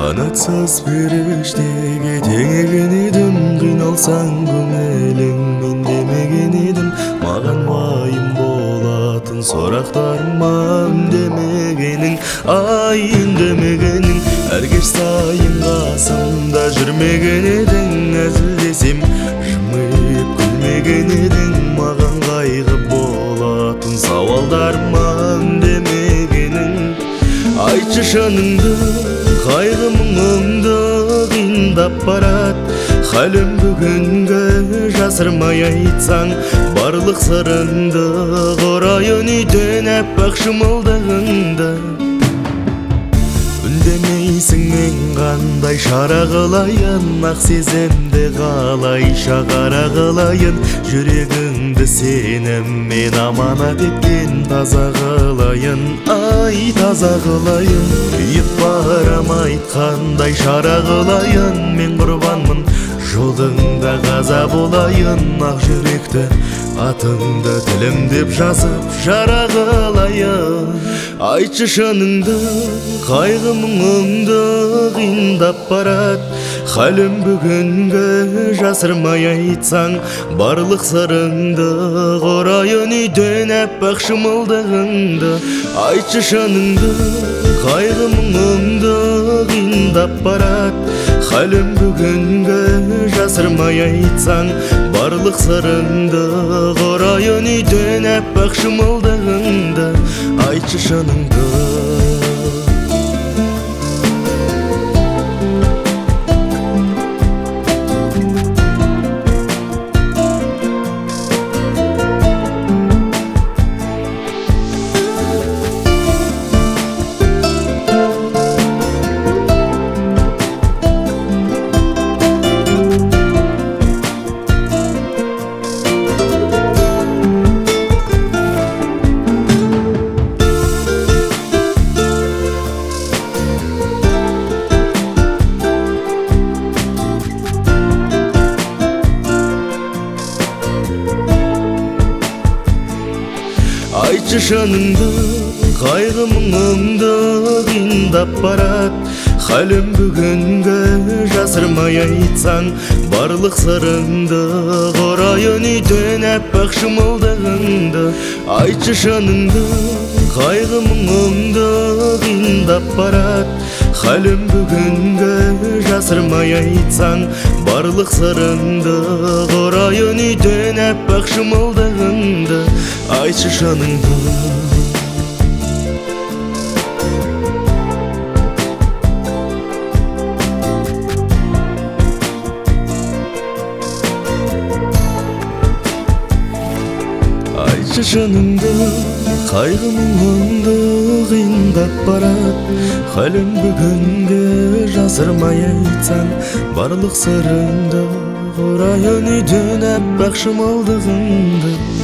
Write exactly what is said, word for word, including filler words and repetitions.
Канатсыз периштеге теңеген едім, қиналсаң көңілің мен демеген едім. Маған уайым болатын сұрақтарыма үндемегенің, ай үндемегенің. Әр кеш сайын қасымда жүрмеген едің, әзілдесем жымиып күлмеген едің. Маған қайғы болатын сауалдарыма үндемегенің. Айтшы шыныңды, қайғы мұңыңды қиындап барат. Халім бүгінгі жасырмай айтсаң, барлық сырыңды құрайын үйден әппақ шымылдығыңды. Үндемейсің, мен қандай шара қылайын, ақ сезімді қалайша қара қылайын. Жүрегіңді сеніммен аманат еткен таза қылайын, ай таза қылайын. Күйіп барам айтқандай шара қылайын, мен құрбанмын жолыңда қаза болайын. Ақ жүректі атыңды тілім деп жазып жара қылайын. Айтшы шыныңды, қайғы мұңыңды қиындап барат. Халім бүгінгі жасырмай айтсаң, барлық сырыңды құрайын үйден әппақ шымылдығыңды. Айтшы шыныңды, қайғы мұңыңды қиындап барат. Халім бүгінгі жасырмай айтсаң, барлық сырыңды құрайын үйден әппақ шымылдығыңды. Айтшы шыныңды. Айтшы шыныңды, қайғы мұңыңды қиындап барат. Халім бүгінгі жасырмай айтсаң, барлық сырыңды құрайын үйден әппақ шымылдығыңды. Айтшы шыныңды, қайғы мұңыңды қиындап барат. Халім бүгінгі жасырмай айтсаң, барлық сырыңды құрайын үйден әппақ шымылдығыңды. Айтшы шыныңды. Айтшы шыныңды, қайғы мұңыңды қиындап барат. Халім бүгінгі жасырмай айтсаң, барлық сырыңды құрайын үйден әппақ шымылдығыңды.